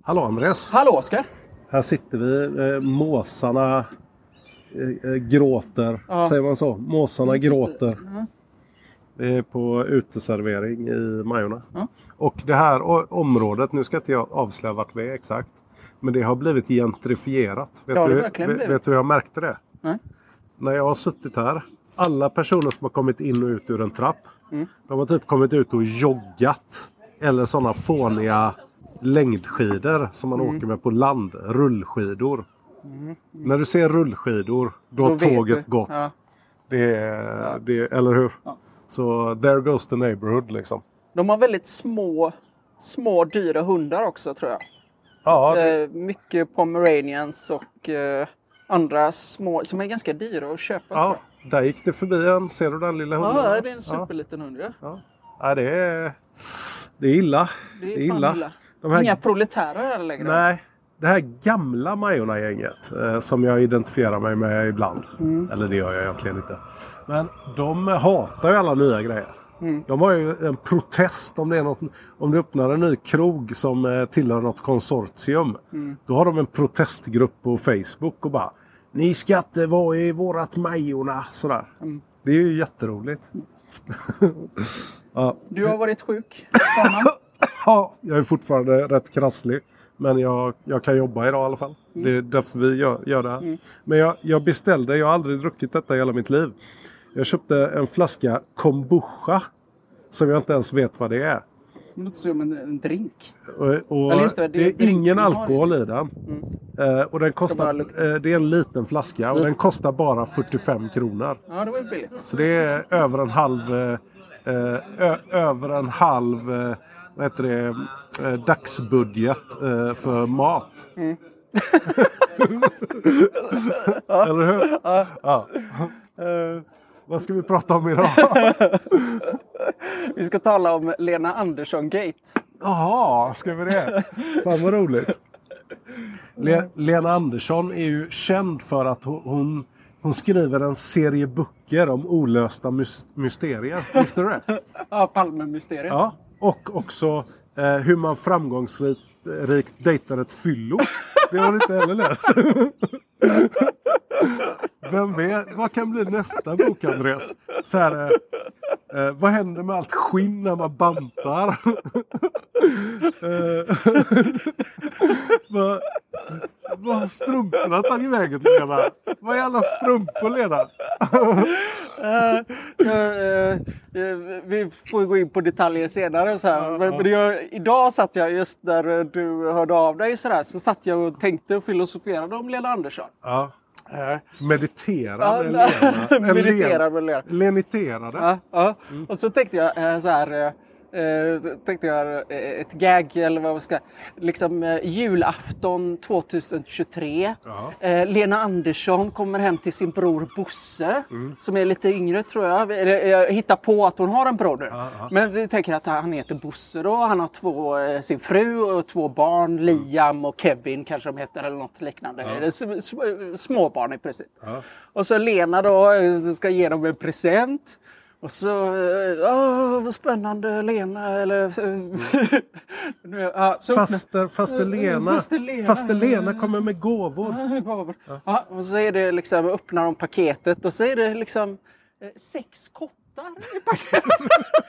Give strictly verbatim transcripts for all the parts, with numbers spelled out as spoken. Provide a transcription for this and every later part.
Hallå Andreas. Hallå Oskar. Här sitter vi. Eh, måsarna eh, gråter. Ja. Säger man så? Måsarna mm. gråter. Mm. Vi är på uteservering i Majorna. Mm. Och det här området, nu ska inte jag avslöja vart vi är exakt. Men det har blivit gentrifierat. Vet ja, du vet, vet du hur jag märkte det? Mm. När jag har suttit här. Alla personer som har kommit in och ut ur en trapp. Mm. De har typ kommit ut och joggat. Eller sådana fåniga längdskidor som man mm. åker med på land. Rullskidor. Mm. Mm. När du ser rullskidor, då har tåget gått. Ja. Det är, ja. det, eller hur? Ja. Så there goes the neighborhood liksom. De har väldigt små, små dyra hundar också tror jag. Ja, det... eh, mycket Pomeranians och eh, andra små som är ganska dyra att köpa. Ja, där gick det förbi en. Ser du den lilla hunden? Ja, det är en superliten ja. hund. Ja. Ja. Ja, det är, det är illa. Det är, det är illa. illa. De här... Inga proletärer längre. Nej, det här gamla Majorna-gänget eh, som jag identifierar mig med ibland. Mm. Eller det gör jag egentligen inte. Men de hatar ju alla nya grejer. Mm. De har ju en protest om det är något, om det öppnar en ny krog som eh, tillhör något konsortium. Mm. Då har de en protestgrupp på Facebook och bara ni ska inte vara i vårat Majorna sådär. Mm. Det är ju jätteroligt. Ja. Du har varit sjuk. Ja, jag är fortfarande rätt krasslig. Men jag, jag kan jobba idag i alla fall. Mm. Det är därför vi gör, gör det här. Mm. Men jag, jag beställde, jag har aldrig druckit detta i hela mitt liv. Jag köpte en flaska kombucha. Som jag inte ens vet vad det är. Det låter som en, en drink. Och, och det, det, det är drink ingen alkohol i den. Mm. Uh, och den kostar, uh, det är en liten flaska. Och den kostar bara fyrtiofem kronor. Ja, det var ju billigt. Så det är över en halv... Uh, ö, över en halv... Uh, vad heter det? Uh, dagsbudget uh, för mat. Mm. Eller hur? Ja. Ja. Uh, Vad ska vi prata om idag? Vi ska tala om Lena Andersson-gate. Jaha, ska vi det? Fan vad roligt. Le- Lena Andersson är ju känd för att hon, hon skriver en serie böcker om olösta mys- mysterier. Visste du det? Ja, Palme-mysterier. Ja, och också eh, hur man framgångsrikt rikt dejtar ett fyllo. Det har du inte heller läst. Vem vet, vad kan bli nästa bok, Andreas? Så här, eh, vad händer med allt skinn när man bantar? eh, vad, vad har strumporna tagit vägen, Lena? Vad är alla strumpor, Lena? uh, uh, uh, vi får gå in på detaljer senare. Så här. Uh, men, uh. men jag, idag satt jag just där du hörde av dig så, där, så satt jag och tänkte och filosoferade om Lena Andersson. Ja. Uh. Meditera med Lena. Meditera med Lena. Leniterade. Ja, ja. Mm. Och så tänkte jag så här... Uh, tänkte jag uh, ett gag eller vad man ska liksom uh, julafton tjugohundratjugotre. Uh-huh. uh, Lena Andersson kommer hem till sin bror Bosse mm. som är lite yngre tror jag. Jag hittar på att hon har en bror nu. Uh-huh. Men jag tänker att han heter Bosse då. Han har två, uh, sin fru och två barn, Liam och Kevin kanske de heter eller något liknande. Uh-huh. S- s- småbarn i princip. Uh-huh. Och så Lena då uh, ska ge dem en present. Och så, åh vad spännande Lena, eller... Mm. ja, så, faster, faster Lena, faster Lena, faster Lena kommer med gåvor. Ja, gåvor. Ja. Ja, och så är det liksom, öppnar de paketet och så är det liksom eh, sex kottar i paketet.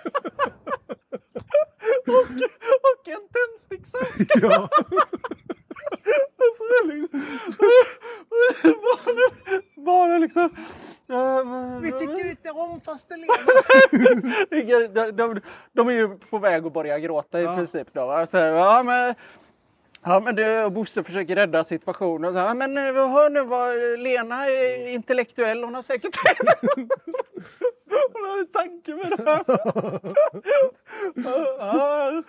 och, och en tändsticksask. Ja. Och så är det liksom... bara, bara liksom... Vi tycker inte om faster Lena. de, de, de är ju på väg att börja gråta i ja. princip då. Alltså, ja, men, ja, men det, Bosse försöker rädda situationen. Ja, men hör nu vad Lena är intellektuell. Hon har säkert... hon har en tanke med det här. ja.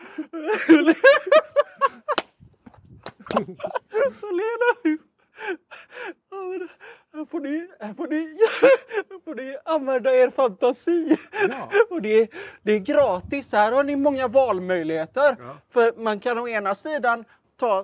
Så Lena... Här får ni, här får ni, här får ni använda er fantasi. Ja. Och det, det är gratis. Här har ni många valmöjligheter. Ja. För man kan å ena sidan ta,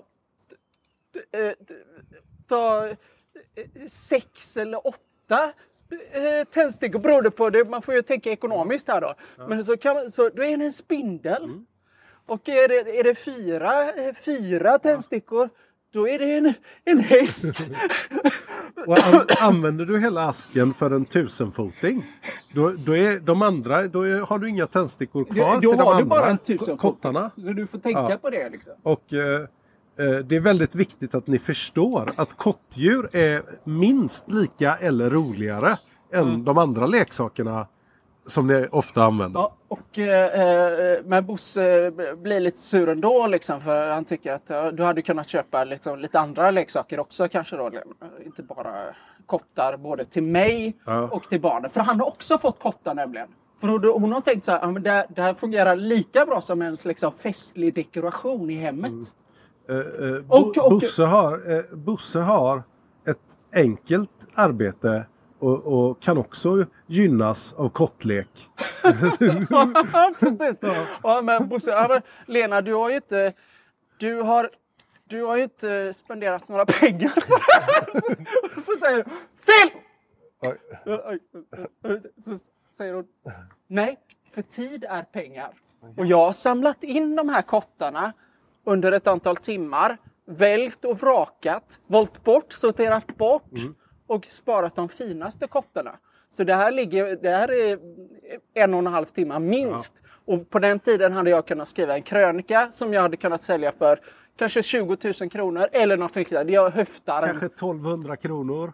ta sex eller åtta tändstickor beroende på det. Man får ju tänka ekonomiskt här då. Ja. Men så, kan, så då är det en spindel. Mm. Och är det, är det fyra, fyra tändstickor, då är det en, en häst. Och an, använder du hela asken för en tusenfoting, då, då är de andra, då är, har du inga tändstickor kvar då till de har andra du bara en tusenfoting. kottarna. Så du får tänka Ja. på det liksom. Och eh, eh, det är väldigt viktigt att ni förstår att kottdjur är minst lika eller roligare än Mm. de andra leksakerna som ni ofta använder. Ja, och eh, men Bosse blir lite sur ändå liksom, för han tycker att ja, du hade kunnat köpa liksom, lite andra leksaker också kanske då. Inte bara kottar både till mig Ja. och till barnen. För han har också fått kottar nämligen. För hon, hon har tänkt så här, ja, men det, det här fungerar lika bra som en liksom, festlig dekoration i hemmet. Mm. Eh, eh, Och- Bo- och- Bosse, har, eh, Bosse har ett enkelt arbete och, och kan också gynnas av kottlek. Precis. Ja, men Bosse, ja, men Lena, du har ju inte... Du har, du har ju inte spenderat några pengar på det här. Så säger du, fel! Oj. Så säger hon, nej, för tid är pengar. Och jag har samlat in de här kottarna under ett antal timmar. Vält och vrakat, valt bort, sorterat bort Mm. och sparat de finaste kottarna. Så det här, ligger, det här är en och en halv timme minst. Ja. Och på den tiden hade jag kunnat skriva en krönika som jag hade kunnat sälja för kanske tjugo tusen kronor eller något riktigt. Jag höftar. Kanske tolvhundra kronor.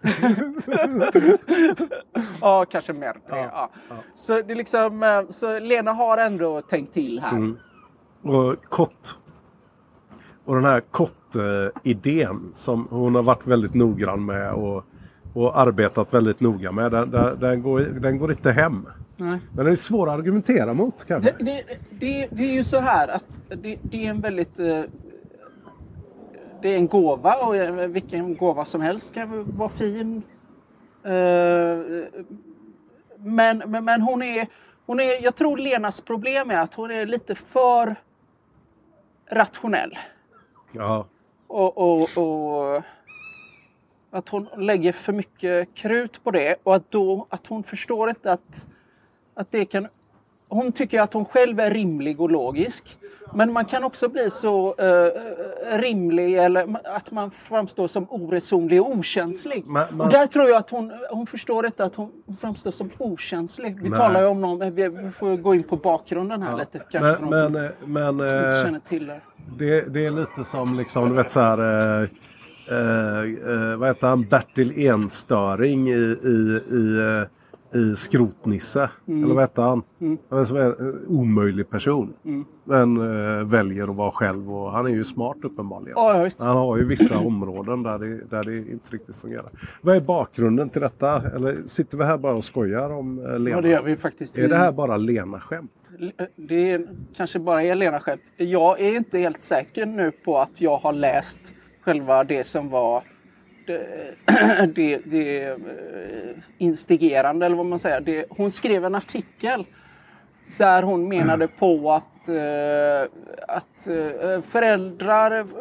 Ja, kanske mer. Ja. Ja. Ja. Så, det är liksom, så Lena har ändå tänkt till här. Mm. Och kott. Och den här kottidén som hon har varit väldigt noggrann med och, och arbetat väldigt noga med. Den, den, den, går, den går inte hem. Nej. Men den är svår att argumentera mot kanske. Det, det, det, det är ju så här att det, det är en väldigt... eh, Det är en gåva och eh, vilken gåva som helst kan vara fin. Eh, Men, men, men hon, är, hon är... Jag tror Lenas problem är att hon är lite för rationell. Ja. Och, och, och att hon lägger för mycket krut på det. Och att, då, att hon förstår inte att, att det kan... Hon tycker att hon själv är rimlig och logisk. Men man kan också bli så uh, rimlig eller att man framstår som oresonlig och okänslig. Man, man... Och där tror jag att hon, hon förstår inte att hon framstår som okänslig. Vi Nej. talar ju om någon, vi får gå in på bakgrunden här Ja. lite. Kanske Men, för men, som men inte eh, känner till det. det, det är lite som liksom, du vet så här... Eh, eh, eh, vad heter han? Bertil Enstöring i... i, i eh, i Skrotnisse. Mm. Eller vad heter han? Mm. Han är som en omöjlig person. Mm. Men äh, väljer att vara själv. Och han är ju smart uppenbarligen. Ja, just. Han har ju vissa områden där det, där det inte riktigt fungerar. Vad är bakgrunden till detta? Eller sitter vi här bara och skojar om äh, Lena? Ja, det gör vi faktiskt. Är det här bara Lena-skämt? Det är, kanske bara är Lena-skämt. Jag är inte helt säker nu på att jag har läst själva det som var Det, det, det instigerande eller vad man säger. Det, hon skrev en artikel där hon menade på att, eh, att eh, föräldrar eh,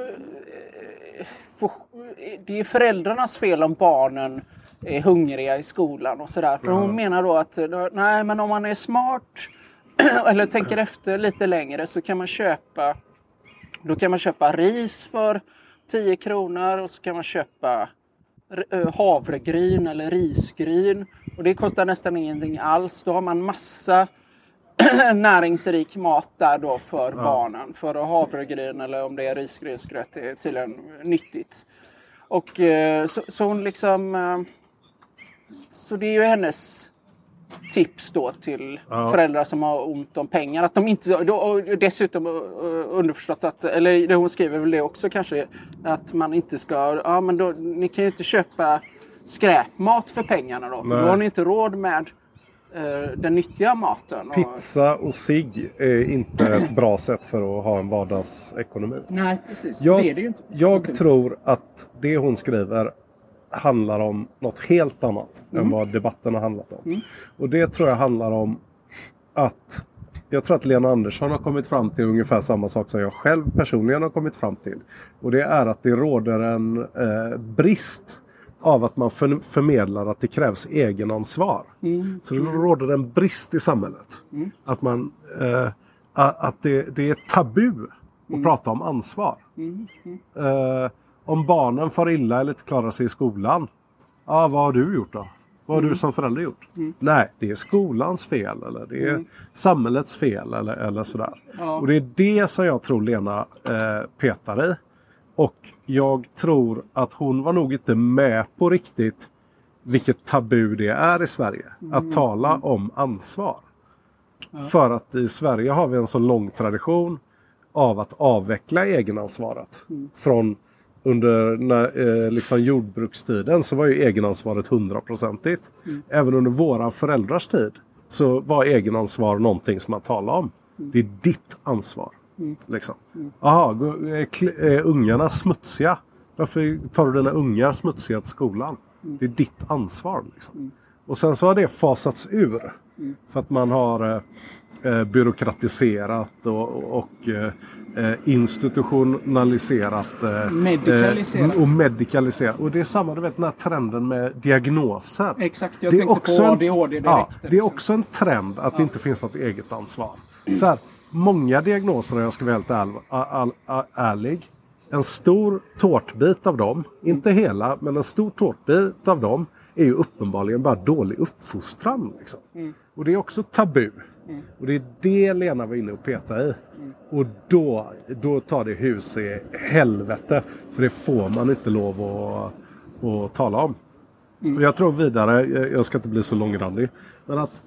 får, det är föräldrarnas fel om barnen är hungriga i skolan och sådär. För hon menar då att nej, men om man är smart eller tänker efter lite längre så kan man köpa då kan man köpa ris för tio kronor och så kan man köpa havregryn eller risgryn. Och det kostar nästan ingenting alls. Då har man massa näringsrik mat där då för ja. barnen. För havregryn eller om det är risgrynsgröt är tydligen nyttigt. Och så, så hon liksom... Så det är ju hennes tips då till ja. föräldrar som har ont om pengar. Att de inte, och dessutom underförstått att, eller det hon skriver väl det också kanske, att man inte ska, ja men då, ni kan ju inte köpa skräpmat för pengarna då. För Nej. Då har ni inte råd med uh, den nyttiga maten. Pizza och cigg är inte ett bra sätt för att ha en vardagsekonomi. Nej, precis. Jag, det är det ju inte. Jag tror att det hon skriver handlar om något helt annat mm. än vad debatten har handlat om. Mm. Och det tror jag handlar om att jag tror att Lena Andersson har kommit fram till ungefär samma sak som jag själv personligen har kommit fram till. Och det är att det råder en eh, brist av att man för, förmedlar att det krävs egenansvar. Mm. Så det råder en brist i samhället. Mm. Att man... Eh, att det, det är tabu att Mm. prata om ansvar. Mm. Mm. Eh, om barnen får illa eller inte klarar sig i skolan. Ja, vad har du gjort då? Vad har Mm. du som förälder gjort? Mm. Nej, det är skolans fel eller det är Mm. samhällets fel eller, eller sådär. Ja. Och det är det som jag tror Lena eh, petar i. Och jag tror att hon var nog inte med på riktigt vilket tabu det är i Sverige. Mm. Att tala om ansvar. Ja. För att i Sverige har vi en så lång tradition av att avveckla egenansvaret. Mm. Från under när, eh, liksom jordbrukstiden så var ju egenansvaret hundraprocentigt. Mm. Även under våra föräldrars tid så var egenansvar någonting som man talade om. Mm. Det är ditt ansvar. Mm. Liksom. Mm. Jaha, gå- är, kl- är ungarna smutsiga? Varför tar du dina ungar smutsiga till skolan? Mm. Det är ditt ansvar. Liksom. Mm. Och sen så har det fasats ur. Mm. För att man har eh, byråkratiserat och, och eh, institutionaliserat. Eh, Medikaliserat. Eh, och medikaliserat. Och det är samma, du vet, den här trenden med diagnoser. Exakt, jag Det är tänkte också på en- A D H D direkt. Ja, det är liksom. också en trend att det Ja. inte finns något eget ansvar. Så här, många diagnoser, jag ska vara helt all, all, all, ärlig. En stor tårtbit av dem, inte hela, men en stor tårtbit av dem är ju uppenbarligen bara dålig uppfostran. Liksom. Mm. Och det är också tabu. Mm. Och det är det Lena var inne och petade i. Mm. Och då, då tar det hus i helvete. För det får man inte lov att, att tala om. Mm. Och jag tror vidare, jag jag ska inte bli så långrandig, men att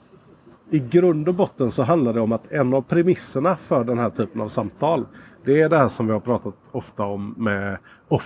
i grund och botten så handlar det om att en av premisserna för den här typen av samtal, det är det här som vi har pratat ofta om med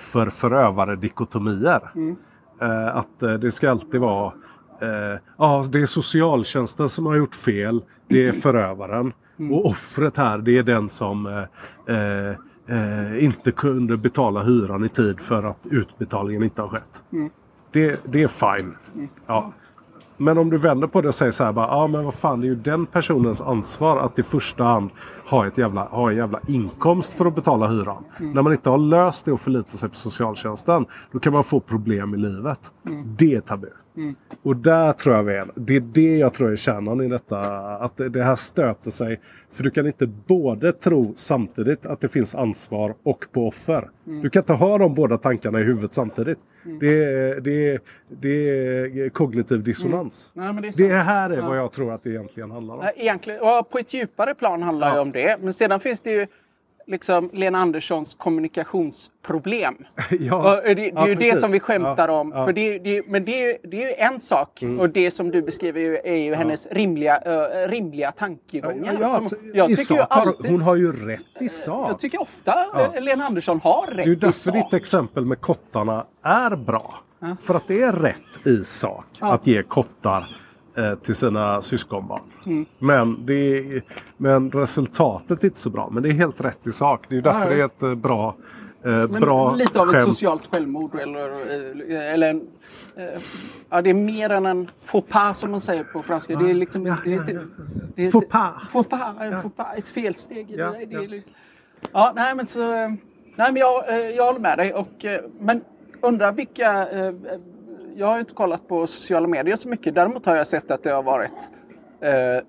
offer-förövare-dikotomier. Mm. Eh, att eh, det ska alltid vara eh, ja, det är socialtjänsten som har gjort fel, det är förövaren. Mm. Och offret här, det är den som eh, eh, eh, inte kunde betala hyran i tid för att utbetalningen inte har skett. Mm. Det, det är fine. Ja. Men om du vänder på det och säger så här, bara, ja men vad fan, det är ju den personens ansvar att i första hand ha, ett jävla, ha en jävla inkomst för att betala hyran. Mm. När man inte har löst det och förlitar sig på socialtjänsten, då kan man få problem i livet. Mm. Det är tabu. Mm. Och där tror jag väl, det är det jag tror är kärnan i detta, att det, det här stöter sig. För du kan inte både tro samtidigt att det finns ansvar och på offer. Mm. Du kan inte ha de båda tankarna i huvudet samtidigt. Mm. Det, är, det, är, det är kognitiv dissonans. Nej, men det är Det sant. här är Ja. vad jag tror att det egentligen handlar om. Nej, Egentligen, ja, på ett djupare plan handlar Ja. det om det. Men sedan finns det ju liksom Lena Anderssons kommunikationsproblem. Ja, Och det, det är ja, ju det precis. som vi skämtar Ja, om. ja. För det, det, men det är, ju- det är ju en sak. Mm. Och det som du beskriver ju, är ju hennes rimliga, uh, rimliga tankegångar. Ja, som, ja, jag i tycker ju sak har, alltid, hon har ju rätt i sak. jag tycker ofta Ja. eh, Lena Andersson har rätt Det är ju i därför sak. ditt exempel med kottarna är bra. Ja. För att det är rätt i sak Ja. att ge kottar eh, till sina syskonbarn. Mm. Men, det är, men resultatet är inte så bra. Men det är helt rätt i sak. Det är ju därför Ja, det är just. ett eh, bra, eh, Men bra lite av ett skämt. socialt självmord. Eller, eh, eller en, eh, ja, det är mer än en faux pas som man säger på franska. Det är liksom Ja, det är ja, inte- ja. det är Faux inte- pas. Faux pas, en faux pas, ett felsteg. Ja, det, det ja. är liksom, ja, nej men så... eh, Nej men jag, eh, jag håller med dig. Och, eh, men undrar vilka... eh, Jag har ju inte kollat på sociala medier så mycket. Däremot har jag sett att det har varit eh, eh,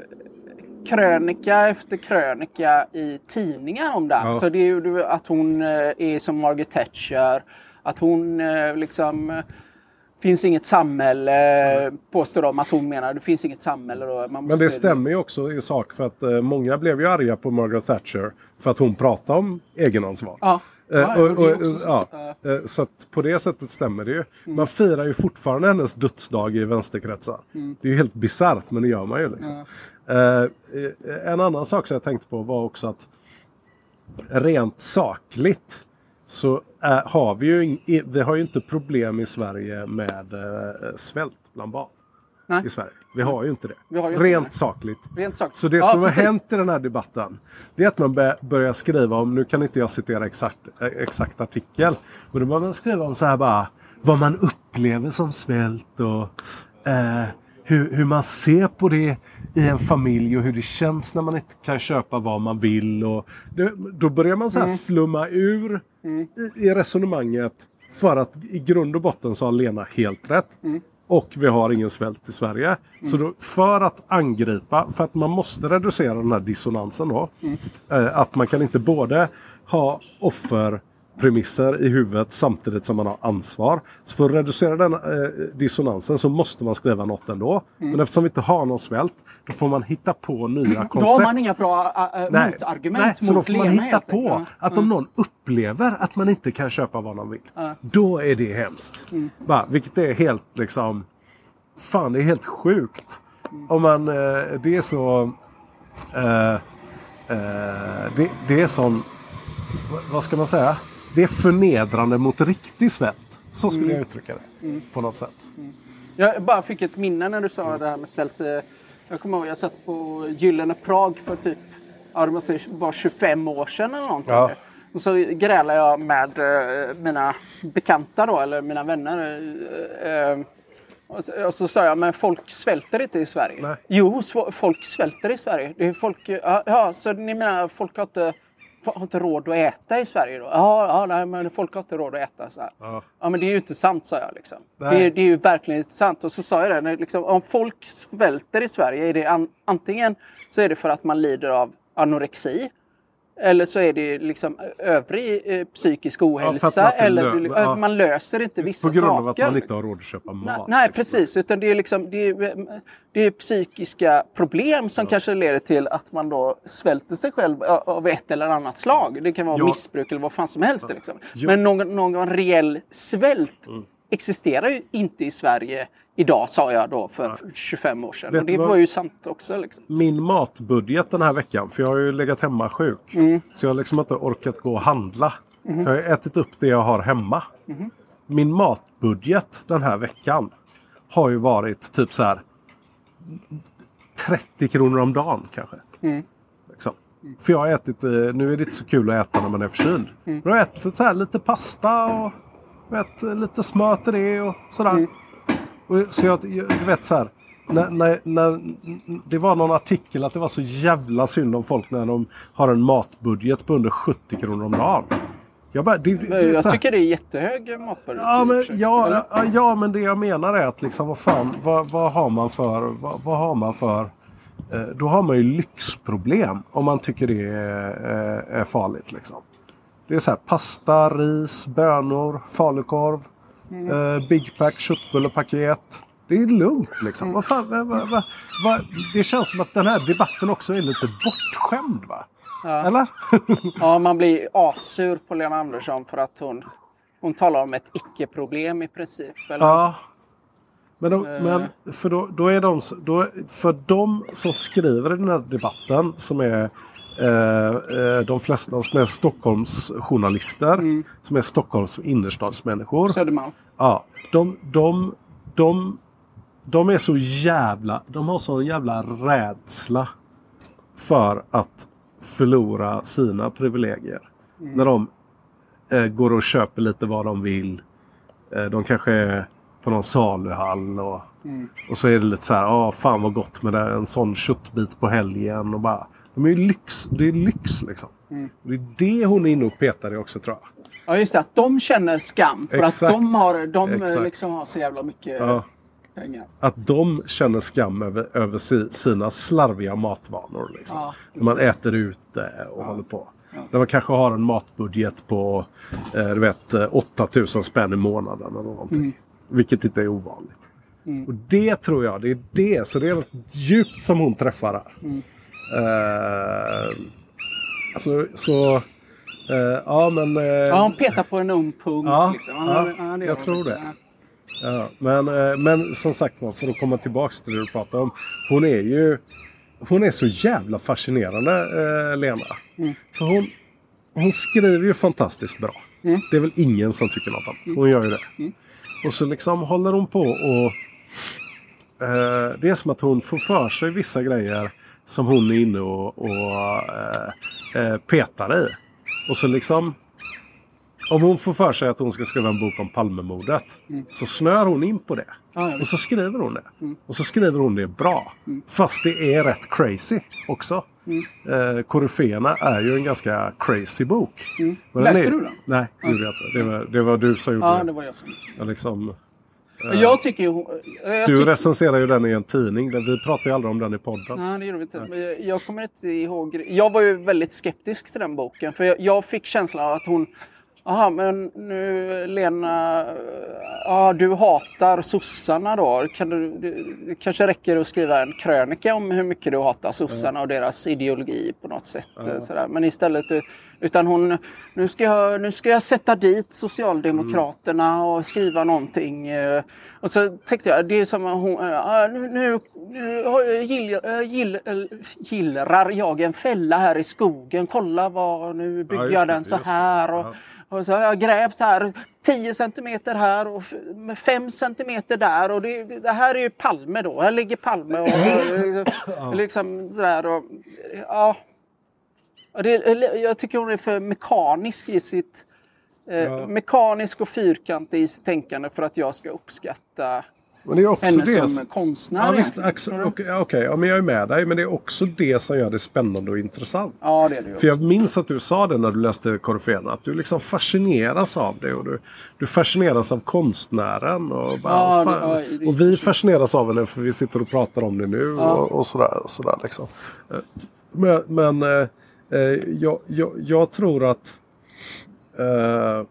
krönika efter krönika i tidningar om det här. Ja. Så det är ju att hon eh, är som Margaret Thatcher. Att hon eh, liksom... eh, finns inget samhälle, påstår de att hon menar. Det finns inget samhälle. Då. Man Men måste, det stämmer ju också i sak för att eh, många blev ju arga på Margaret Thatcher för att hon pratade om egenansvar. Ja. Eh, Ja, och, och det är och, också så. ja, Ja. eh, så att på det sättet stämmer det ju. Mm. Man firar ju fortfarande hennes dödsdag i vänsterkretsar. Mm. Det är ju helt bisarrt, men det gör man ju liksom. Ja. Eh, eh, en annan sak som jag tänkte på var också att rent sakligt så eh, har vi ju, in, vi har ju inte problem i Sverige med eh, svält bland barn. Nej. I Sverige. Vi har ju inte det. Vi har ju inte rent det. sakligt. Rent sagt. Så det Ja, som har precis. hänt i den här debatten, det är att man bör- börjar skriva om, nu kan inte jag citera exakt, eh, exakt artikel, men då börjar man skriva om så här bara, vad man upplever som svält och eh, hur, hur man ser på det i en familj och hur det känns när man inte kan köpa vad man vill. Och det, då börjar man så här Mm. flumma ur Mm. i, i resonemanget för att i grund och botten så har Lena helt rätt. Mm. och vi har ingen svält i Sverige. Mm. Så då, för att angripa, för att man måste reducera den här dissonansen då. Mm. Eh, att man kan inte både ha offerpremisser i huvudet samtidigt som man har ansvar. Så för att reducera den eh, dissonansen så måste man skriva något ändå. Mm. Men eftersom vi inte har någon svält, då får man hitta på nya koncept. Då har man inga bra äh, nej, motargument nej, mot så då får man Lena, hitta på mm. att om någon upplever att man inte kan köpa vad man vill, mm. då är det hemskt. Mm. Va, vilket är helt liksom, fan det är helt sjukt. Mm. Om man, eh, det är så, eh, eh, det, det är sån, vad ska man säga? Det är förnedrande mot riktig svält. Så skulle mm. jag uttrycka det. Mm. På något sätt. Mm. Jag bara fick ett minne när du sa det här med svält. Jag kommer ihåg, jag satt på Gyllene Prag för typ, ja det måste vara tjugofem år sedan eller någonting. Ja. Och så grälade jag med uh, mina bekanta då, eller mina vänner. Uh, uh, och, så, och så sa jag, men folk svälter inte i Sverige. Nej. Jo, sv- folk svälter i Sverige. Det är folk, uh, ja, så ni menar, folk har inte... har inte råd att äta i Sverige då? Ja, ja nej, men folk har inte råd att äta. Så här. Ja. ja, men det är ju inte sant, sa jag. Liksom. Det, är, det är ju verkligen inte sant. Och så sa jag det, när, liksom, om folk svälter i Sverige, är det an, antingen så är det för att man lider av anorexi. Eller så är det liksom övrig eh, psykisk ohälsa. Ja, eller lö- ja. Man löser inte vissa saker. På grund av att man inte har råd att köpa mat. Nej, nej precis. Utan det är, liksom, det, är, det är psykiska problem som ja. kanske leder till att man då svälter sig själv av ett eller annat slag. Det kan vara ja. missbruk eller vad fan som helst. Ja. Liksom. Men någon, någon reell svält mm. existerar ju inte i Sverige idag, sa jag då för ja. tjugofem år sedan. Och det var ju sant också. Liksom. Min matbudget den här veckan, för jag har ju legat hemma sjuk. Mm. Så jag har liksom inte orkat gå och handla. Mm. Jag har ätit upp det jag har hemma. Mm. Min matbudget den här veckan har ju varit typ så här trettio kronor om dagen kanske. Mm. Liksom. Mm. För jag har ätit, nu är det inte så kul att äta när man är förkyld. Mm. Jag har ätit så här lite pasta och vet, lite smör till det och sådär. Mm. Och så jag, du vet så här, när, när, när det var någon artikel att det var så jävla synd om folk när de har en matbudget på under sjuttio kronor om dagen. Jag, bara, det, det, jag tycker det är jättehög matbudget. Ja men, ja, ja, ja, men det jag menar är att liksom, vad fan, vad, vad har man för, vad, vad har man för, eh, då har man ju lyxproblem om man tycker det är, är, är farligt liksom. Det är så här, pasta, ris, bönor, falukorv. Mm. Uh, Big Pack, köttbullepaket. Det är lugnt liksom. Mm. Vad fan, vad, vad, vad, vad, det känns som att den här debatten också är lite bortskämd, va? Ja. Eller? Ja, man blir assur på Lena Andersson för att hon, hon talar om ett icke-problem i princip. Eller? Ja. Men, de, uh. men för, då, då är de, då, för de som skriver i den här debatten som är Eh, de flesta som är Stockholms journalister mm. som är Stockholms innerstadsmänniskor. Södermalm. Ja, de, de, de, de är så jävla, de har så jävla rädsla för att förlora sina privilegier. Mm. När de eh, går och köper lite vad de vill. Eh, de kanske är på någon saluhall och, mm. och så är det lite så här, ja fan vad gott med det, en sån köttbit på helgen och bara de är ju lyx, det är lyx liksom. Mm. Det är det hon är inne och petar i också, tror jag. Ja just det, att de känner skam för Exakt. att de har, de liksom har så jävla mycket ja. pengar. Att de känner skam över, över si, sina slarviga matvanor liksom. Ja, när man äter ute och ja. håller på. Ja. När man kanske har en matbudget på eh, du vet, åtta tusen spänn i månaden eller någonting. Mm. Vilket inte är ovanligt. Mm. Och det tror jag, det är det. Så det är något djupt som hon träffar här. Mm. Uh, alltså, så uh, ja men uh, ja, han petar på en ung punkt ja, liksom. ja, ja, jag tror det ja. Ja, men, uh, men som sagt, för att komma tillbaka till det du pratar om, hon är ju hon är så jävla fascinerande, uh, Lena. Mm. För hon, hon skriver ju fantastiskt bra. Mm. Det är väl ingen som tycker något annat. Hon gör ju det. Mm. Och så liksom håller hon på och uh, det är som att hon får för sig vissa grejer som hon är inne och, och äh, petar i. Och så liksom, om hon får för sig att hon ska skriva en bok om Palmemordet, mm. så snör hon in på det. Ah, ja. Och så skriver hon det. Mm. Och så skriver hon det bra. Mm. Fast det är rätt crazy också. Mm. Eh, Koryféerna är ju en ganska crazy bok. Mm. Läste är, du den? Nej, det gjorde jag inte. Det var, det var du som gjorde ja, det. det var jag som jag liksom, Jag tycker ju... Jag du tyck... recenserar ju den i en tidning. Vi pratar ju aldrig om den i podden. Nej, det gjorde vi inte. Nej. Jag kommer inte ihåg... Jag var ju väldigt skeptisk till den boken. För jag, jag fick känslan av att hon... Jaha, men nu Lena... Ja, du hatar sossarna då. Kan du, det kanske räcker att skriva en krönika om hur mycket du hatar sossarna och deras ideologi på något sätt. Ja. Sådär. Men istället... Utan hon... Nu ska jag, nu ska jag sätta dit Socialdemokraterna mm. och skriva någonting. Och så tänkte jag, det är som att hon... Nu, nu, nu gill, gill, gillrar jag en fälla här i skogen. Kolla vad... Nu bygger ja, jag den så här och... Ja. Och så har jag grävt här tio centimeter här och fem centimeter där. Och det, det här är ju Palme då. Här ligger Palme och, och, och liksom sådär. Och, ja. Och det, jag tycker hon är för mekanisk i sitt... Eh, ja. Mekanisk och fyrkantig i sitt tänkande för att jag ska uppskatta... Men det är också henne det som konstnär. Ja, visst, okej, okay, okay, ja, men jag är med dig. Men det är också det som gör det spännande och intressant. Ja, det är det också. För jag minns att du sa det när du läste Koryféerna. Att du liksom fascineras av det. Och du, du fascineras av konstnären. Och, bara, ja, fan, det, ja, det, och vi fascineras av henne för vi sitter och pratar om det nu. Ja. Och, och sådär. sådär liksom. Men, men eh, jag, jag, jag tror att... Eh,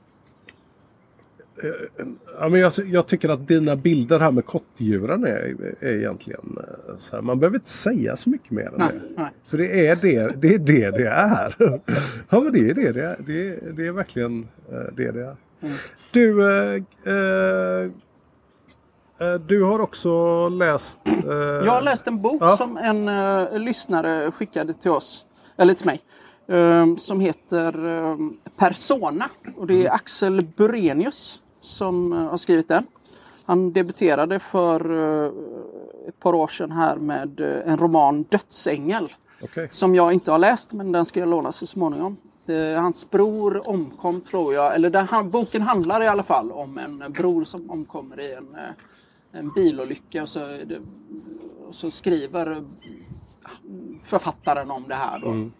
Ja, men jag, jag tycker att dina bilder här med kottdjuren är, är egentligen så här, man behöver inte säga så mycket mer än nej, det. Nej. Så det är det det är det, det är. Ja, men det är det det är. Det är, det är verkligen det det är. Mm. Du, äh, äh, du har också läst... Äh, jag har läst en bok ja. som en äh, lyssnare skickade till oss, eller till mig. Uh, som heter uh, Persona. Och det är Axel Burenius som uh, har skrivit den. Han debuterade för uh, ett par år sedan här med uh, en roman Dödsängel. Okay. Som jag inte har läst, men den ska jag låna så småningom. Uh, hans bror omkom, tror jag. Eller den, han, boken handlar i alla fall om en bror som omkommer i en, uh, en bilolycka. Och så, det, och så skriver uh, författaren om det här då. Mm.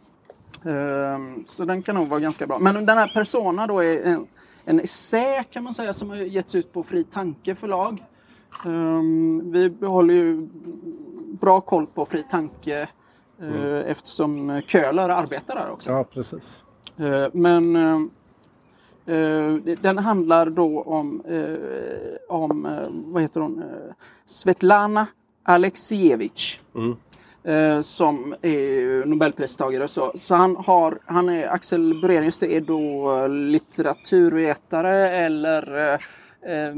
Så den kan nog vara ganska bra. Men den här Persona då är en, en essä kan man säga som har getts ut på Fri Tanke förlag. Um, vi håller ju bra koll på Fri Tanke uh, mm. eftersom Köhler arbetar där också. Ja, precis. Uh, men uh, uh, den handlar då om, uh, om uh, vad heter hon? Uh, Svetlana Alexievich. Mm. Eh, som är Nobelpristagare. Så, så han, har, han är Axel Burenius, det är då litteraturvetare eller eh, eh,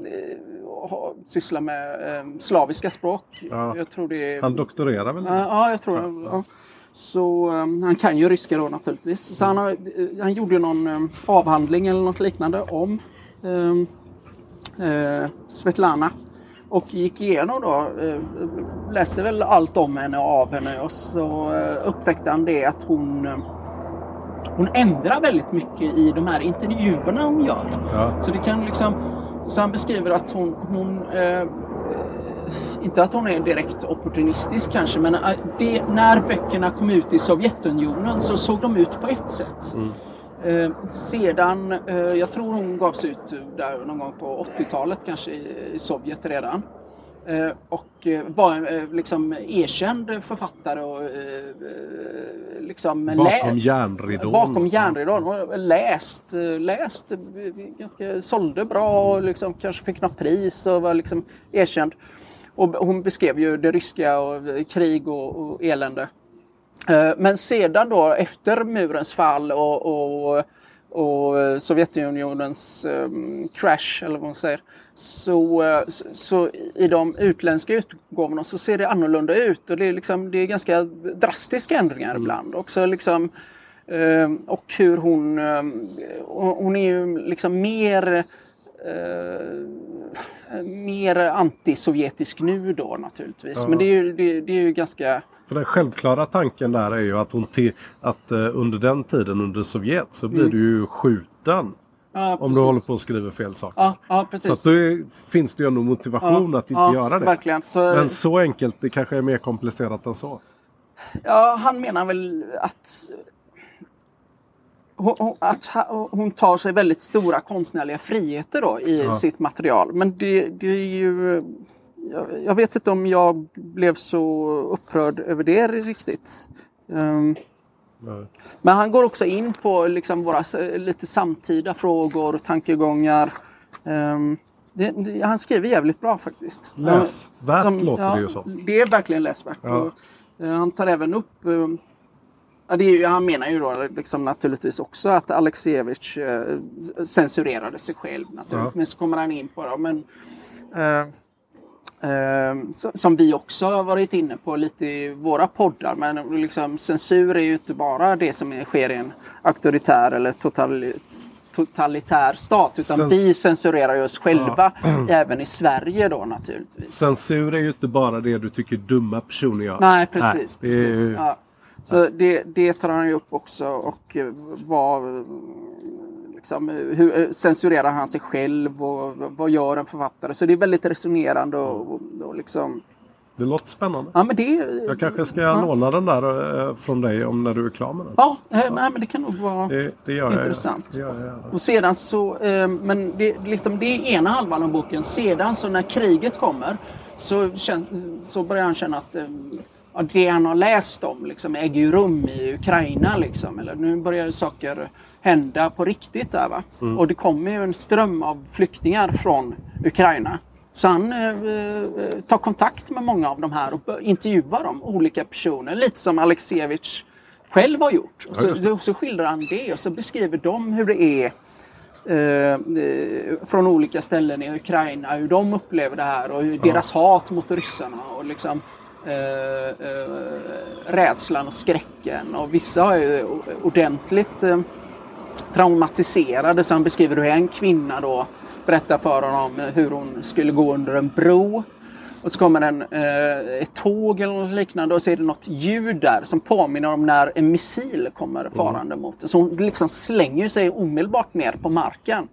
sysslar med eh, slaviska språk. Ja. Jag tror det är, han doktorerar väl? Uh, ja, jag tror det. Ja. Så um, han kan ju ryska då naturligtvis. Så mm. han, har, han gjorde någon um, avhandling eller något liknande om um, uh, Svetlana. Och gick igenom då, läste väl allt om henne och av henne och så upptäckte han det att hon, hon ändrar väldigt mycket i de här intervjuerna hon gör. Ja. Så det kan liksom, så han beskriver att hon, hon eh, inte att hon är direkt opportunistisk kanske, men det, när böckerna kom ut i Sovjetunionen så såg de ut på ett sätt. Mm. Eh, sedan, eh, jag tror hon gavs ut där någon gång på åttiotalet kanske i, i Sovjet redan. Eh, och eh, var eh, liksom erkänd författare och eh, liksom bakom lä- järnridån. Bakom järnridån och läst, läst ganska sålde bra och liksom kanske fick något pris och var liksom erkänd. Och hon beskrev ju det ryska och krig och, och elände. Men sedan då efter murens fall och, och, och Sovjetunionens um, crash eller vad man säger, så, så, så i de utländska utgåvorna så ser det annorlunda ut och det är, liksom, det är ganska drastiska ändringar mm. ibland också liksom, um, och hur hon um, hon är ju liksom mer uh, mer antisovjetisk nu då naturligtvis, ja. Men det är ju, det, det är ju ganska... För den självklara tanken där är ju att, hon t- att uh, under den tiden, under Sovjet, så blir mm. du ju skjuten. Ja, om du håller på att skriva fel saker. Ja, ja, precis. Så att då finns det ju ändå motivation ja, att inte ja, göra det. Verkligen. Så... Men så enkelt, det kanske är mer komplicerat än så. Ja, han menar väl att... hon, att hon tar sig väldigt stora konstnärliga friheter då i ja. sitt material. Men det, det är ju... Jag, jag vet inte om jag blev så upprörd över det riktigt. Um, men han går också in på liksom våra lite samtida frågor och tankegångar. Um, det, det, han skriver jävligt bra faktiskt. Läsvärt som, låter ja, det ju så. Det är verkligen läsvärt. Ja. Och, uh, han tar även upp... Um, Ja, det är ju, han menar ju då liksom naturligtvis också att Alexievich eh, censurerade sig själv naturligtvis. Ja. Men så kommer han in på det. Men, eh, eh, så, som vi också har varit inne på lite i våra poddar. Men liksom, censur är ju inte bara det som är, sker i en auktoritär eller total, totalitär stat. Utan Cens- vi censurerar ju oss själva ja. även i Sverige då naturligtvis. Censur är ju inte bara det du tycker dumma personer gör. Nej, precis. Nej, precis. Är... Ja. Så det, det tar han ju upp också och vad, liksom, hur censurerar han sig själv och vad gör en författare. Så det är väldigt resonerande och, och, och liksom... Det låter spännande. Ja, men det, jag kanske ska ja. låna den där från dig om när du är klar med den. Ja, ja. Nej, men det kan nog vara det, det gör intressant. Jag, det gör jag. Och sedan så, men det, liksom, det är ena halvan av boken. Sedan så när kriget kommer så, så börjar han känna att... Ja, det han har läst om liksom, äger ju rum i Ukraina. Liksom. Eller, nu börjar ju saker hända på riktigt där. Va? Mm. Och det kommer ju en ström av flyktingar från Ukraina. Så han eh, tar kontakt med många av de här och intervjuar dem, olika personer. Lite som Alexievich själv har gjort. Och så, så, så skildrar han det och så beskriver de hur det är eh, från olika ställen i Ukraina. Hur de upplever det här och hur deras ja. hat mot ryssarna. Och liksom... Uh, uh, rädslan och skräcken och vissa är ju ordentligt uh, traumatiserade, så han beskriver hur en kvinna då berättar för honom hur hon skulle gå under en bro och så kommer en, uh, ett tåg eller något liknande och så är det något ljud där som påminner om när en missil kommer farande mm. mot det. Så hon liksom slänger sig omedelbart ner på marken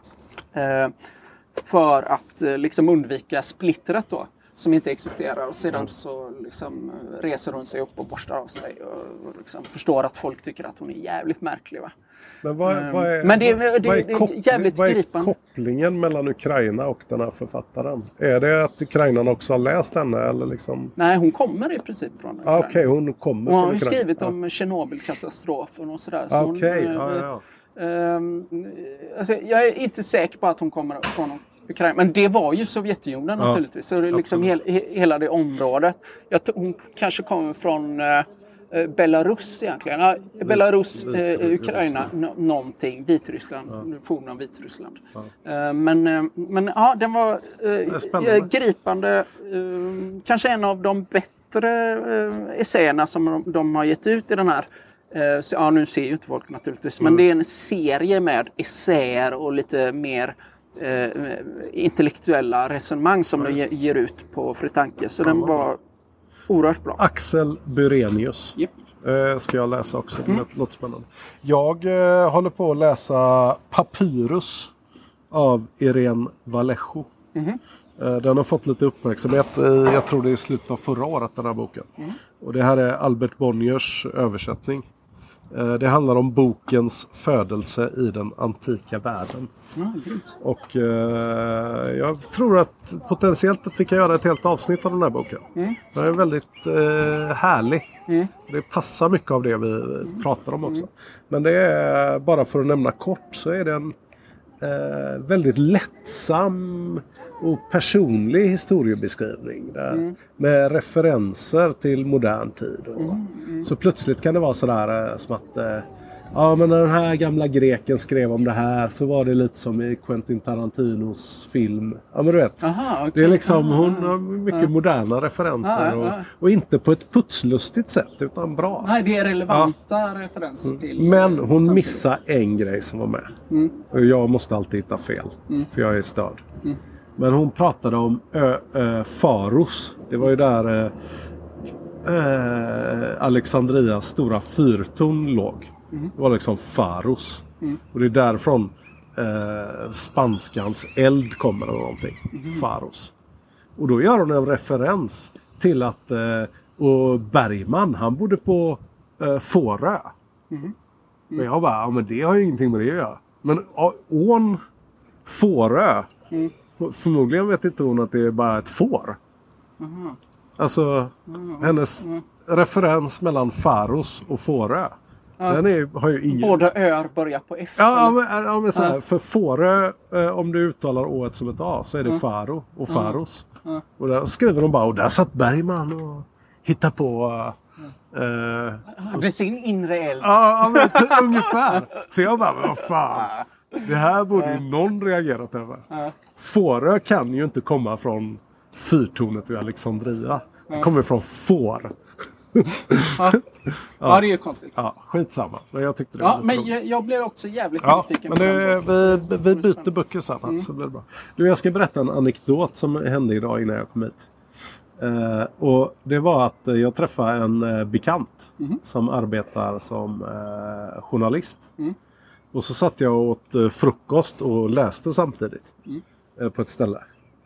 uh, för att uh, liksom undvika splittret då. Som inte existerar och sedan så liksom reser hon sig upp och borstar av sig och, och liksom förstår att folk tycker att hon är jävligt märklig. Va? Men vad, um, vad är, men det, det, vad är, det koppling, är jävligt vad är gripande. kopplingen mellan Ukraina och den här författaren? Är det att Ukraina också har läst henne? Eller liksom? Nej, hon kommer i princip från Ukraina. Ah, Okej, okay, hon kommer hon från har ju Ukraina. skrivit ja. om Tjernobylkatastrofen och sådär. Så Okej, okay, ja, ja. Um, alltså, jag är inte säker på att hon kommer från Ukraina. Men det var ju Sovjetunionen ja, naturligtvis. Så det är liksom hel, he, hela det området. Jag t- hon kanske kommer från eh, Belarus egentligen. Ja, Belarus, eh, Ukraina, n- någonting. Vitryssland, ja. forna Vitryssland. Ja. Eh, men, eh, men ja, den var eh, gripande. Eh, kanske en av de bättre eh, essäerna som de, de har gett ut i den här. Eh, så, ja, nu ser ju inte folk naturligtvis. Men mm. det är en serie med essäer och lite mer Eh, intellektuella resonemang som de ger ut på Fri Tanke. Så ja, den var oerhört bra. Axel Burenius yep. eh, ska jag läsa också. Det mm. låter spännande. Jag eh, håller på att läsa Papyrus av Irene Vallejo. Mm. Eh, den har fått lite uppmärksamhet. Eh, jag tror det är i slutet av förra året, den här boken. Mm. Och det här är Albert Bonniers översättning. Eh, det handlar om bokens födelse i den antika världen. Mm, och eh, jag tror att potentiellt att vi kan göra ett helt avsnitt av den här boken. Mm. Den är väldigt eh, härlig. Mm. Det passar mycket av det vi mm. pratar om också. Mm. Men det är, bara för att nämna kort, så är det en eh, väldigt lättsam och personlig historiebeskrivning. Där, mm. med referenser till modern tid. Och, mm. Mm. Så plötsligt kan det vara sådär eh, som att eh, ja, men när den här gamla greken skrev om det här så var det lite som i Quentin Tarantinos film. Ja, men du vet. Aha, okay. Det är liksom, hon har mycket aha. moderna referenser. Aha, och, och inte på ett putslustigt sätt, utan bra. Nej, det är relevanta ja. referenser till. Men hon missade en grej som var med. Mm. Och jag måste alltid hitta fel, mm. för jag är störd. Mm. Men hon pratade om ö, ö, Faros. Det var ju där äh, äh, Alexandrias stora fyrtorn låg. Mm. Det var liksom Faros. Mm. Och det är därifrån eh, spanskans eld kommer eller någonting. Mm. Faros. Och då gör hon en referens till att eh, och Bergman, han bodde på eh, Fårö. Mm. Men jag bara, ja men det har ju ingenting med det att göra. Men ån Fårö. Mm. Förmodligen vet inte hon att det är bara ett får. Mm. Alltså mm. hennes mm. referens mellan Faros och Fårö. Ja. Den är, har ju ingen... Båda öar börjar på F. Ja, men, ja, men så här, ja. För Fårö, eh, om du uttalar ået som ett A så är det mm. Faro och Faros. Mm. Och där skriver de bara, och där satt Bergman och hittade på... Uh, det är sin inre eld. Ja, men ungefär. Så jag bara, vad fan. Det här borde ju någon reagerat över. Ja. Fårö kan ju inte komma från fyrtornet i Alexandria. Det ja. kommer från får. Ja. Ja. Ja, det är ju konstigt. Ja, skitsamma. Men jag tyckte det ja, var men jag, jag blev också jävligt ja, nyfiken. Men det, vi, vi byter böcker sen. Mm. Så blir det bra. Du, jag ska berätta en anekdot som hände idag innan jag kom hit. Uh, och det var att uh, jag träffade en uh, bekant mm. som arbetar som uh, journalist. Mm. Och så satt jag och åt uh, frukost och läste samtidigt mm. uh, på ett ställe.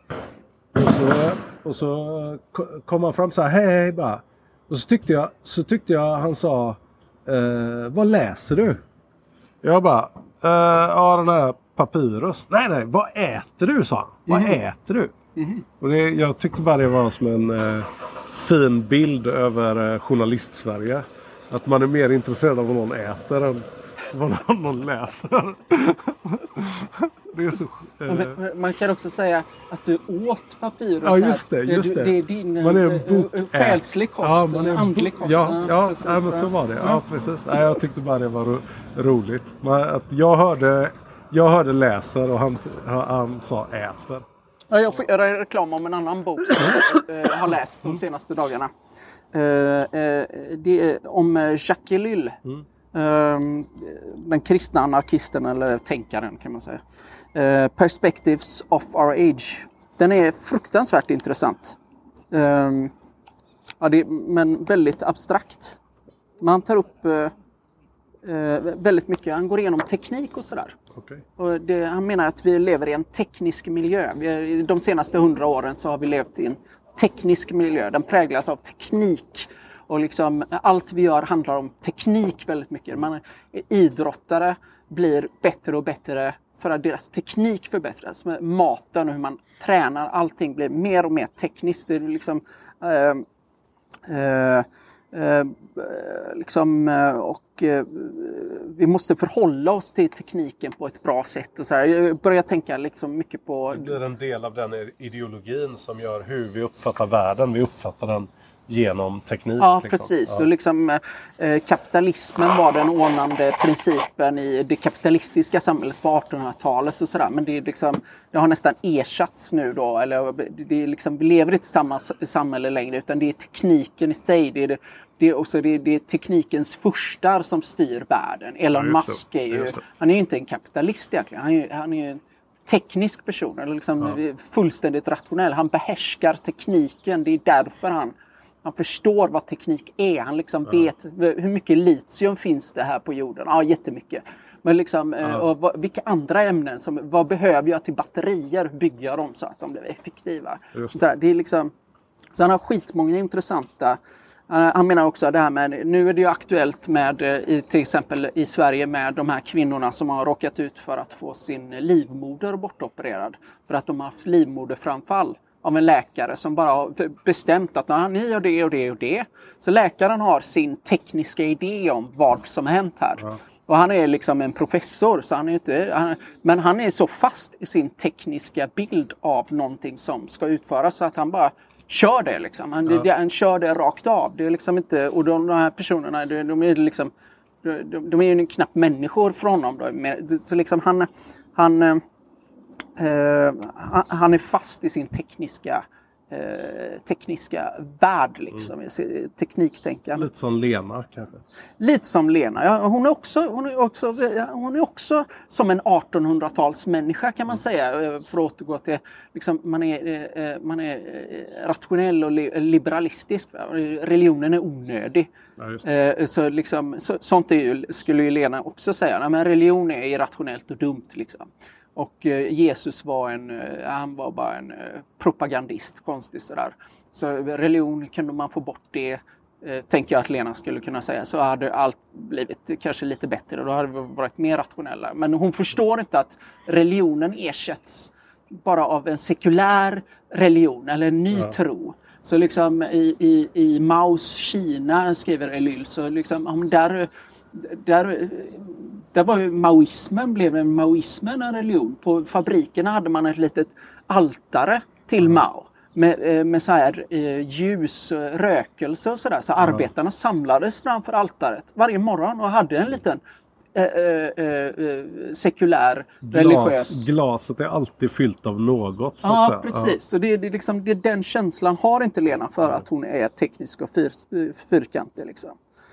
Och så, och så uh, kom han fram så här, hej hej bara. Och så tyckte jag, så tyckte jag han sa, uh, vad läser du? Jag bara, uh, ja den här papyrus. Nej nej, vad äter du, sa han. Vad mm. äter du? Mm-hmm. Och det, jag tyckte bara det var som en eh, fin bild över eh, journalist-Sverige. Att man är mer intresserad av vad någon äter än vad någon läser. Det är så, eh... Men, man kan också säga att du åt papyrus. Ja, just det. Just det. det är din man är en själslig kost, ja, man är en andlig kost. Ja, ja, ja, precis, ja men så var det. Ja, precis. Ja, jag tyckte bara det var ro- roligt. Man, att jag, hörde, jag hörde läser och han, han sa äter. Ja, jag får göra reklam om en annan bok som jag äh, har läst de senaste dagarna. Uh, uh, det är om Jacques Ellul. Mm. Uh, den kristna anarkisten eller tänkaren kan man säga. Uh, Perspectives of Our Age. Den är fruktansvärt intressant. Uh, ja, det är, men väldigt abstrakt. Man tar upp uh, uh, väldigt mycket. Han går igenom teknik och sådär. Okay. Och det, han menar att vi lever i en teknisk miljö. Vi, de senaste hundra åren så har vi levt i en teknisk miljö. Den präglas av teknik. Och liksom, allt vi gör handlar om teknik väldigt mycket. Man, idrottare blir bättre och bättre för att deras teknik förbättras. Med maten och hur man tränar. Allting blir mer och mer tekniskt. Det är liksom... Uh, uh, Uh, liksom, uh, och uh, vi måste förhålla oss till tekniken på ett bra sätt. Och så här. Jag börjar tänka liksom mycket på... Det blir en del av den ideologin som gör hur vi uppfattar världen. Vi uppfattar den genom teknik. Ja, liksom. precis. Ja. Och liksom, eh, kapitalismen var den ordnande principen i det kapitalistiska samhället på artonhundratalet och sådär. Men det, är liksom, det har nästan ersatts nu då. Eller, det är liksom, vi lever inte i samma samhälle längre utan det är tekniken i sig. Det är, det, det är, också, det är, det är teknikens furstar som styr världen. Elon ja, Musk är ju, han är ju inte en kapitalist egentligen. Han är ju, han är ju en teknisk person. Eller liksom ja. fullständigt rationell. Han behärskar tekniken. Det är därför han Han förstår vad teknik är. Han liksom ja. vet hur mycket litium finns det här på jorden. Ja, jättemycket. Men liksom, ja. och vad, vilka andra ämnen, som, vad behöver jag till batterier? Bygga dem så att de blir effektiva. Så här, det är liksom, så han har skitmånga intressanta. Han menar också det här med, nu är det ju aktuellt med, i, till exempel i Sverige med de här kvinnorna som har råkat ut för att få sin livmoder bortopererad. För att de har haft livmoderframfall. Av en läkare som bara har bestämt att nah, ni gör det och det och det. Så läkaren har sin tekniska idé om vad som har hänt här. Ja. Och han är liksom en professor. Så han är inte, han, men han är så fast i sin tekniska bild av någonting som ska utföras. Så att han bara kör det liksom. Han, ja. det, han kör det rakt av. Det är liksom inte, och de, de här personerna, de, de är liksom, de, de är ju knappt människor från honom. Då. Så liksom han... han Uh, han är fast i sin tekniska uh, tekniska värld liksom, mm. tekniktänkande. Lite som Lena kanske. Lite som Lena. Ja, hon är också hon är också hon är också som en artonhundratals-människa kan man mm. säga, för att återgå till liksom, man är uh, man är rationell och li- liberalistisk. Va? Religionen är onödig. Ja, uh, så liksom så, sånt är ju, skulle ju Lena också säga. Nej, men religion är irrationellt och dumt liksom. Och eh, Jesus var en, eh, han var bara en eh, propagandist, konstigt sådär. Så religion kunde man få bort det, eh, tänker jag att Lena skulle kunna säga, så hade allt blivit kanske lite bättre och då hade vi varit mer rationella. Men hon förstår inte att religionen ersätts bara av en sekulär religion eller en ny ja. tro. Så liksom i, i, i Maos Kina, skriver Elyll, så liksom där, där, där var ju maoismen, blev det maoismen en religion. På fabrikerna hade man ett litet altare till Mao med, med så här ljus, rökelse och sådär. Så ja. arbetarna samlades framför altaret varje morgon och hade en liten Äh, äh, äh, sekulär, Glas, religiös. Glaset är alltid fyllt av något. Så ja, att säga. precis. Ja. Så det, det, liksom, det, den känslan har inte Lena för att hon är teknisk och fyr, fyrkantig. Liksom.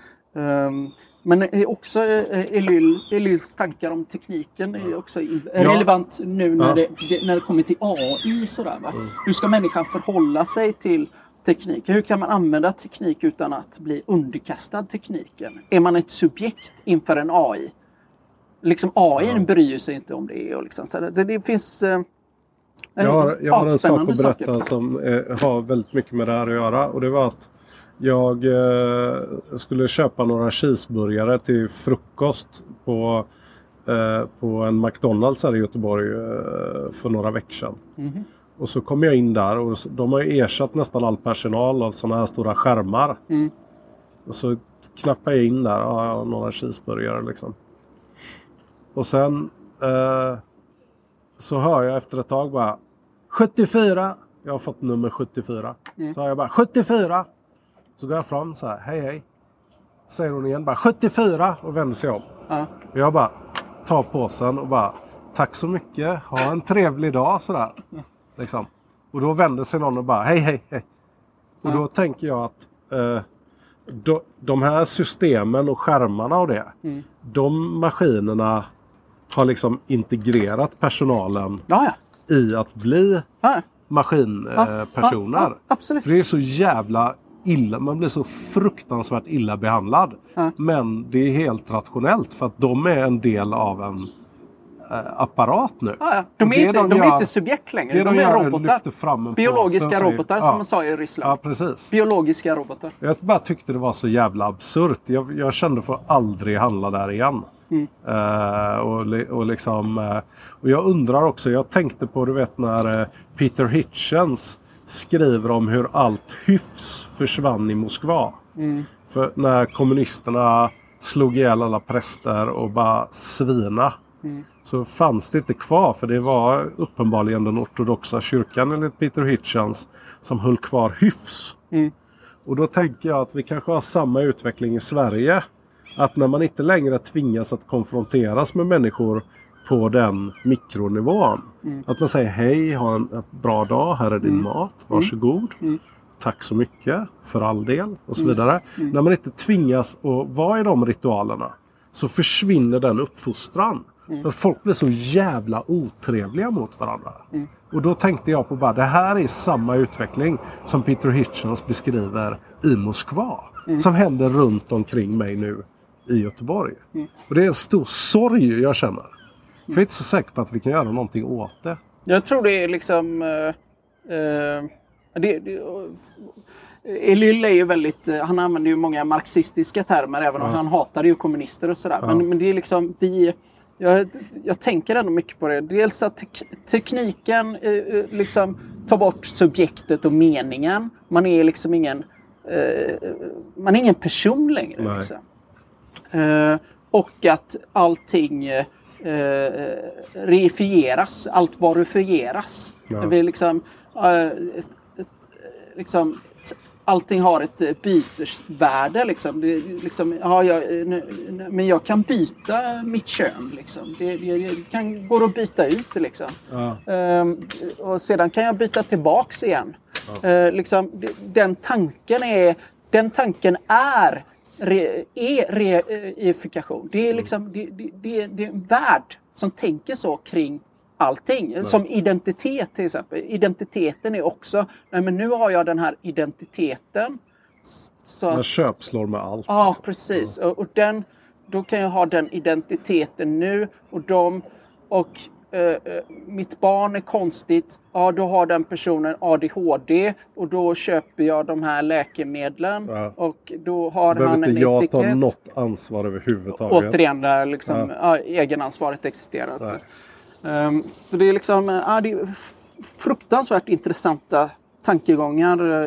Um, men också Elyll, Elylls tankar om tekniken är också ja. relevant nu när, ja. det, det, när det kommer till A I. Sådär, va? Mm. Hur ska människan förhålla sig till teknik? Hur kan man använda teknik utan att bli underkastad tekniken? Är man ett subjekt inför en A I? Liksom A I ja. bryr sig inte om det. Och liksom, så det, det finns eh, jag har, jag har en sak att berätta saker. som eh, har väldigt mycket med det här att göra. Och det var att jag eh, skulle köpa några cheeseburgare till frukost på, eh, på en McDonalds här i Göteborg eh, för några veckor sedan. Mm-hmm. Och så kom jag in där och de har ju ersatt nästan all personal av sådana här stora skärmar. Mm. Och så knappade jag in där, ja, några cheeseburgare liksom. Och sen eh, så hör jag efter ett tag bara sjuttiofyra. Jag har fått nummer sjuttiofyra. Mm. Så hör jag bara sjuttiofyra. Så går jag fram så här, hej hej. Säger hon igen bara sjuttiofyra och vänder sig om. Mm. Och jag bara tar påsen och bara tack så mycket, ha en trevlig dag sådär. Liksom. Och då vänder sig någon och bara hej hej hej. Och mm. då tänker jag att eh, do, de här systemen och skärmarna och det. Mm. De maskinerna har liksom integrerat personalen ja, ja. i att bli ja. maskinpersoner. Ja, ja, ja, absolut. För det är så jävla illa, man blir så fruktansvärt illa behandlad. Ja. Men det är helt rationellt för att de är en del av en apparat nu. Ja, ja. De, är inte, de, de gör, är inte subjekt längre. Det de, de är gör, robotar. Fram en biologiska påse, robotar säger, som ja. man sa i Ryssland. Ja, precis. Biologiska robotar. Jag bara tyckte det var så jävla absurt. Jag, jag kände för att aldrig handla där igen. Mm. Uh, och, och liksom uh, och jag undrar också, jag tänkte på, du vet när uh, Peter Hitchens skriver om hur allt hyfs försvann i Moskva. Mm. För när kommunisterna slog ihjäl alla präster och bara svina. Mm. Så fanns det inte kvar, för det var uppenbarligen den ortodoxa kyrkan enligt Peter Hitchens som höll kvar hyfs. Mm. Och då tänker jag att vi kanske har samma utveckling i Sverige. Att när man inte längre tvingas att konfronteras med människor på den mikronivån. Mm. Att man säger hej, ha en, en bra dag, här är din mm. mat, varsågod. Mm. Tack så mycket, för all del och så vidare. Mm. Mm. När man inte tvingas att vara i de ritualerna så försvinner den uppfostran. Mm. Att folk blir så jävla otrevliga mot varandra. Mm. Och då tänkte jag på bara, det här är samma utveckling som Peter Hitchens beskriver i Moskva. Mm. Som händer runt omkring mig nu i Göteborg. Mm. Och det är en stor sorg jag känner. Mm. För jag är inte så säker på att vi kan göra någonting åt det. Jag tror det är liksom... Uh, uh, det, det, uh, Elyll är ju väldigt... Uh, han använder ju många marxistiska termer, även om ja. han hatade ju kommunister och sådär. Ja. Men, men det är liksom... Vi, jag, jag tänker ändå mycket på det. Dels att te- tekniken uh, liksom tar bort subjektet och meningen. Man är liksom ingen... Uh, man är ingen person längre. Liksom. Uh, och att allting uh, reifieras, allt varifieras. Ja. Vi liksom, uh, ett, ett, liksom, allting har ett bytesvärde. Liksom. Det, liksom, ja, jag, nu, men jag kan byta mitt kön. Liksom. Det, det kan gå att byta ut. Liksom. Ja. Uh, och sedan kan jag byta tillbaks igen. Ja. Uh, liksom, den tanken är, den tanken är Re, är reifikation. Det är liksom det, det, det, det är en värld som tänker så kring allting. Nej. Som identitet till exempel. Identiteten är också, nej men nu har jag den här identiteten. Så, man köpslår med allt. Ja, liksom. Precis. Ja. Och, och den, då kan jag ha den identiteten nu och de och eh, mitt barn är konstigt, ja då har den personen A D H D och då köper jag de här läkemedlen Ja. och då har Så han en behöver inte jag etikett. ta något ansvar överhuvudtaget. Återigen där liksom, Ja. ja, egenansvaret existerat. Um, så det är liksom ja, det är fruktansvärt intressanta tankegångar uh,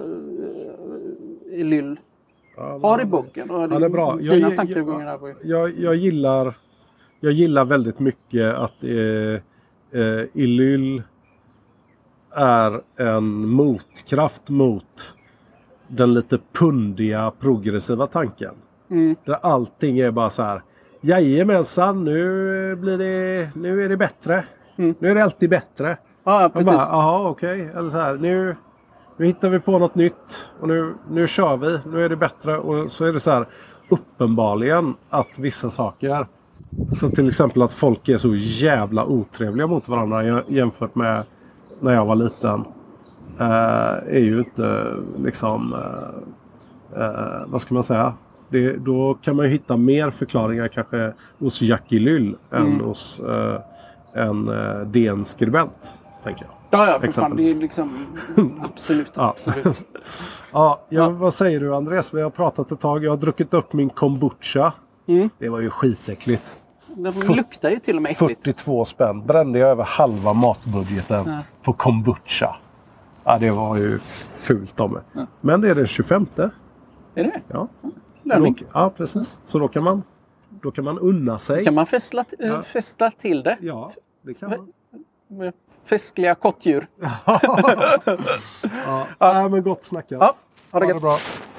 i Lyll Ja, har i boken. Och Han är bra. Jag, dina jag, tankegångar här på. jag, jag, gillar, jag gillar väldigt mycket att eh, eh, Ilyll är en motkraft mot den lite pundiga progressiva tanken. Mm. Där allting är bara så här. Jajamensan, nu blir det, nu är det bättre. Mm. Nu är det alltid bättre. Ja, Man precis. bara, jaha okej. Eller så här, nu, nu hittar vi på något nytt. Och nu, nu kör vi. Nu är det bättre. Och så är det så här uppenbarligen att vissa saker. Så till exempel att folk är så jävla otrevliga mot varandra jämfört med när jag var liten. Uh, är ju inte liksom, uh, uh, vad ska man säga? Det, då kan man ju hitta mer förklaringar kanske hos Jackie Lyll mm. än hos uh, en uh, D N-skribent, tänker jag. Ja, ja, för fan, det är liksom absolut, ja. absolut. ja, ja, vad säger du Andreas? Vi har pratat ett tag. Jag har druckit upp min kombucha. Mm. Det var ju skitäckligt. Det luktar ju till och med äckligt. fyrtiotvå spänn. Brände jag över halva matbudgeten ja. på kombucha. Ja, det var ju fult av mig. Ja. Men det är den tjugofemte. Är det? Ja. Löning. Då, ja, precis. Så då kan man, då kan man unna sig. Kan man fästla, ja. fästla till det? Ja, det kan man. Med festliga kottdjur. ja, ja. Men gott snackat. Ja, ha det, ha det bra.